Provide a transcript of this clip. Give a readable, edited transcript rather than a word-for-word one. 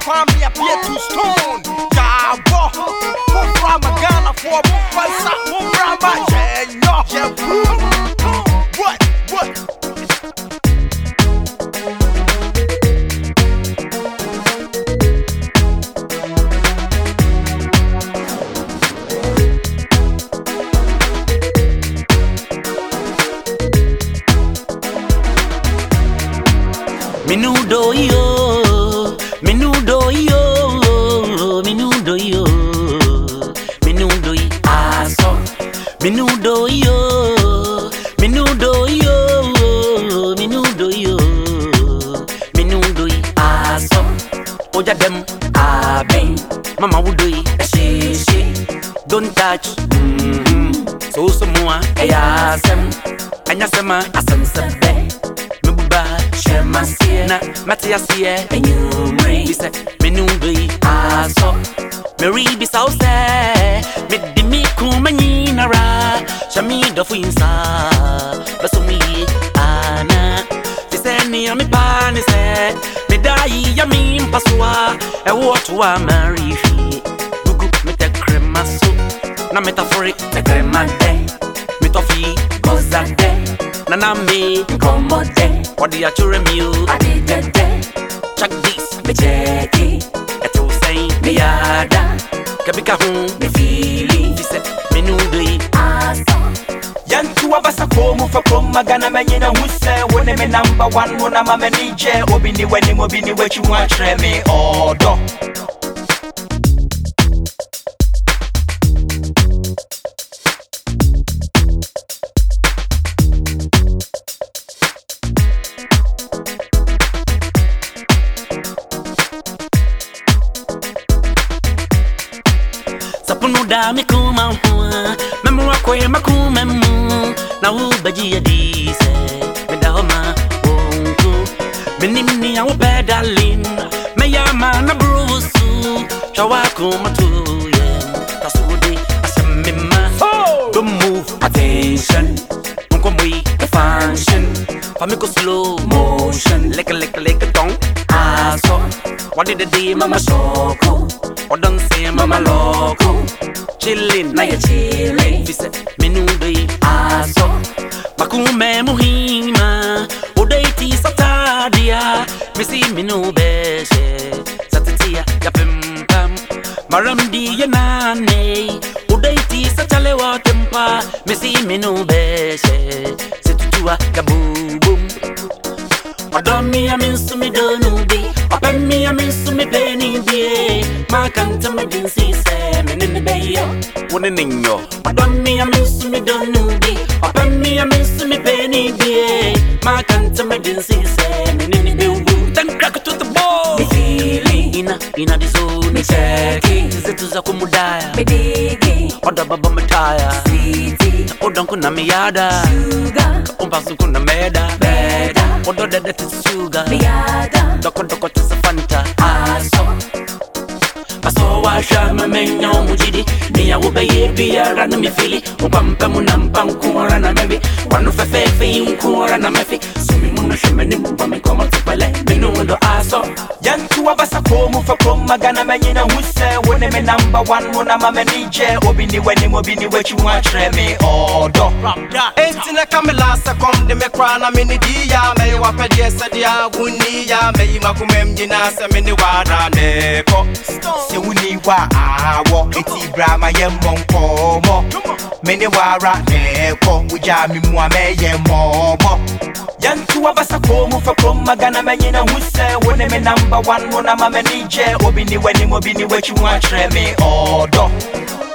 Kwame appear to stone. Jabo, move from a Ghana for Mufasa, move from a Jeno. What? Menudo yo, menudo yo, menudo yo, menudo yo, aso. Menudo yo, menudo yo, menudo yo, menudo yo, aso. Oja dem, aben, mama wudo yo, she. Don't touch, so someone, ayasem, anyasema, asem sebe. Na Matiasie and you raise Menundui aso Mary be so sad mid the me kumanina ra Shami do finsa Basumi ana Fiseni ami pani se Medai yami mpasua E watu wa Mary fi Gugu mete krema so Na metaphoric te krema de Mitofi goza de Nana me komode What do you children you? I did that. Check this, me check it. At you say, me yada. Kabika home, me feeling. He said, me nudui. Yantu abasa komu fa koma gana menyina huse. Wone me number one, wona mama nije. Obini wechi wachre me odo. Sapunu da mi kuma hua Memu wakwe makume mu Na ubaji ya dise Mida homa wonku Minimni ya upedalin Meyama na brusu Chawaku matuye Tasudi asamima Don't move, attention Munko mui, the function Famiko slow motion Leka dong Aso What did the day mama shoko Or don't say mama loco Chillin', na ya chillin' Fi se menudui aso Makume muhima Odeiti satadia Misi menubeshe Satitia ya pimpam Maramdi ya nane Odeiti satalewa tempa Misi menubeshe Situtua ya bubum Odomi ya minsumi donubi Opemi ya minsumi peni bie Makanta madinsi se menini beyo Wone ninyo. Odomi ya minsumi donubi Opemi ya minsumi peni bie Makanta madinsi se menini beyo Then crack it to the ball Me feeling Ina the zone Me checking Zetu za kumudaya Me digging Oda baba mataya Sweetie Oda kuna miyada Sugar Umpa kuna meda Beda Oda dada tisi sugar Miyada Doko tisi fanta Aso Paso wa shama menyo mujidi Niya ubeye biara na mifili Upampe muna mpankuara na mebi Wanu fefefe yunkuara na mefi Sumi muna shime ni mbame koma tupale Minu ndo aso Yantu abasa komu fa koma gana menyina huse. Wone me number one, wona mama nije. Obini wechi wachre me odo. Entina kamela sa kom de me krana mini dia. Me wapedye sadia wunia. Me imakume mjina se mini wada neko. Se wuni wa awo. Eti brama ye monkomo. Mini wara neko. Ujami muwa me ye momo. Yantu abasa komu fa koma gana menyina huse. Wone me number one, wona mama nije. Obini wechi wachre me odo.